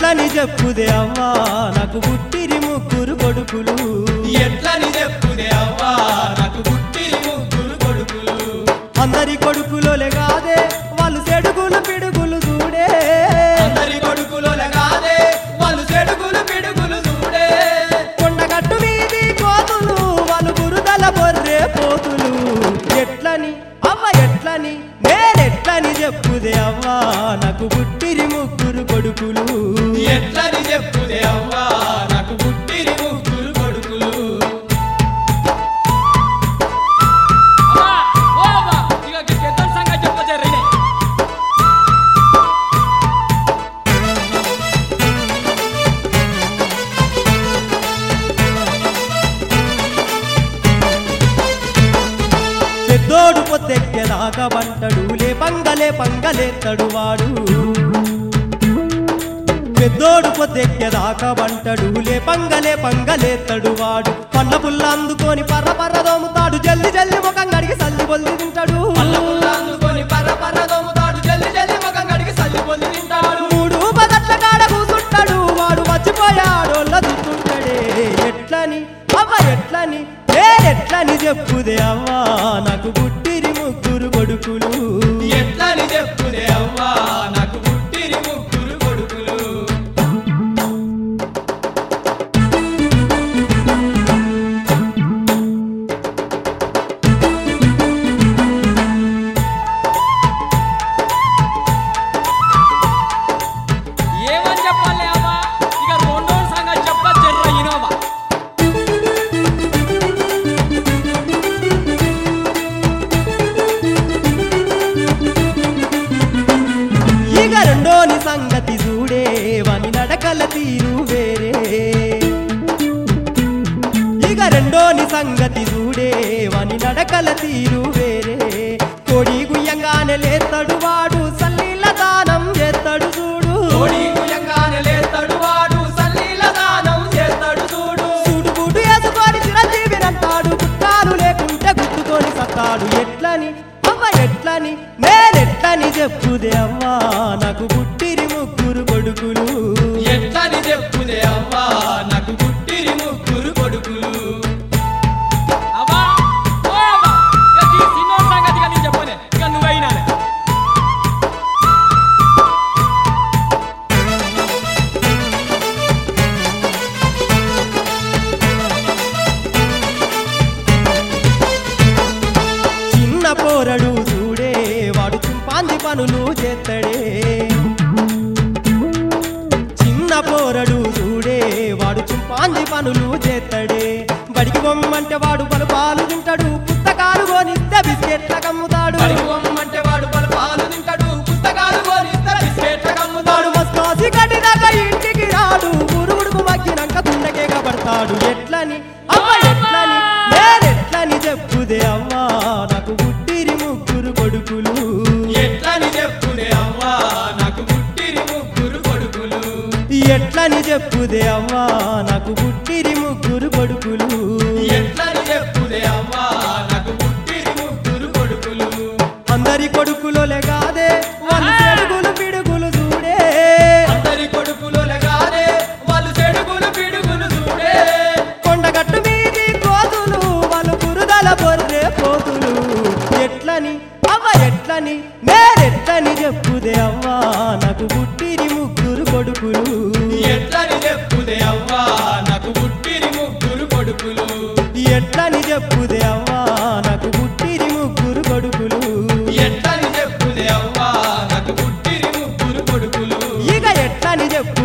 ఎట్లని చెప్పుదే అవ్వా నాకు పుట్టిరి ముగ్గురు కొడుకులు ఎట్లని చెప్పుదే అవ్వా నాకు పుట్టిరి ముగ్గురు కొడుకులు అందరి కొడుకులోలే కాదే వాళ్ళు చెడుగులు పిడుగులు చూడే అందరి కొడుకులోలే కాదే వాళ్ళు చెడుగులు పిడుగులు చూడే కొండగట్టు మీది కోతులు వాళ్ళు బురదల బొర్రే పోతులు ఎట్లని అవ్వ ఎట్లని నేనెట్లని చెప్పుదే అవ్వా నాకు పుట్టిరి ముగ్గురు కొడుకులు ఎట్లని చెప్పుదే అవ్వా నాకు పుట్టిరి ముగ్గురు కొడుకులు పెద్దోడు పొద్దెక్కేదాకా వంటడు లేపంగలే పంగలేత్తడు వాడు పెద్దోడు పొద్దెక్కేదాకా వంటడు లేపంగలే పంగలేత్తడు వాడు పండ్ల పుల్ల అందుకొని పర్ర పర్ర దోముతాడు జల్ది జల్ది ముఖం కడిగి సల్లి బొల్లి తింటాడు అందుకొని పర్ర పర్ర దోముతాడు జల్ది జల్ది ముఖం కడిగి సల్లి పొంది తింటాడు మూడు పదట్ల కాడ కూసుంటాడు వాడు మర్చిపోయాడోళ్ళ దుస్తుంటాడే ఎట్లని అవ్వ ఎట్లని నేనెట్లని చెప్పుదే అవ్వా నాకు పుట్టిరి ముగ్గురు కొడుకులు ఎట్లని చెప్పుదే అవ్వా నాకు పుట్టిరి ముగ్గురు కొడుకులు ఏమని చెప్పాలి అమ్మా ఇక రెండో సంగతి చెప్పా జర్ర ఇనోవా ఇక రెండోని సంగతి చూడే వాని నడకల తీరు వేరే ఇక రెండోని సంగతి చూడే వాని నడకల తీరు వేరే కోడి గుయ్యంగానే లేస్తాడు వాడు సల్లీల దానం చేస్తాడు చూడు కోడి గుయ్యంగానే లేస్తాడు వాడు సల్లీల దానం చేస్తాడు చూడు సూటు బూటు వేసుకొని చిరంజీవినంటాడు గుట్టాలు లేకుంటే గుర్తుకొని సత్తాడు ఎట్లని అవ్వ ఎట్లని నేనెట్లని చెప్పుదే అవ్వా నాకు పుట్టిరి ముగ్గురు కొడుకులు ఎట్లని చెప్పుదే అవ్వా నాకు పుట్టిరి ముగ్గురు కొడుకులు అవ్వా ఓ అవ్వా ఇక ఈ సిన్నో సంగతి నేను చెప్పనే ఇక నువ్వైనా చిన్న పోరడు చూడే వాడు చింపాంది పనులు చేస్తాడే చిన్న పోరడు చూడే వాడు చింపాంది పనులు చేస్తాడే బడికి బొమ్మంటే వాడు పాలు తింటాడు పుస్తకాలు కొనిస్తే బిస్కెట్ల కమ్ముతాడు అంటే వాడు పాలు తింటాడు పుస్తకాలు కొనిస్తే బిస్కెట్ల కమ్ముతాడు వాడు మస్కాసి కట్టినాక ఇంటికి రాడు గురుగుడుకు మగ్గినాక కుండకే కబడతాడు ఎట్లని అవ్వ ఎట్లని నేనెట్లని చెప్పుదే అవ్వా నాకు పుట్టిరి ముగ్గురు కొడుకులు ఎట్లని చెప్పుదే అవ్వా నాకు పుట్టిరి ముగ్గురు కొడుకులు ఎట్లని చెప్పుదే అవ్వా నాకు పుట్టిరి ముగ్గురు కొడుకులు ఎట్లని చెప్పుదే అవ్వా నాకు పుట్టిరి ముగ్గురు కొడుకులు అందరి కొడుకులోలే కాదే వాళ్ళు చెడుగులు పిడుగులు చూడే అందరి కొడుకులోలే కాదే వాళ్ళు చెడుగులు పిడుగులు చూడే కొండగట్టు మీది కోతులు వాళ్ళు బురదల బొర్రే పోతులు ఎట్లని అవ్వ ఎట్లని నేనెట్లని చెప్పుదే అవ్వా నాకు పుట్టిరి ముగ్గురు కొడుకులు ఎట్లని చెప్పుదే అవ్వా నాకు పుట్టిరి ముగ్గురు కొడుకులు ఎట్లని చెప్పుదే అవ్వా నాకు పుట్టిరి ముగ్గురు కొడుకులు ఎట్లని చెప్పుదే అవ్వా నాకు పుట్టిరి ముగ్గురు కొడుకులు ఇక ఎట్లని చెప్పు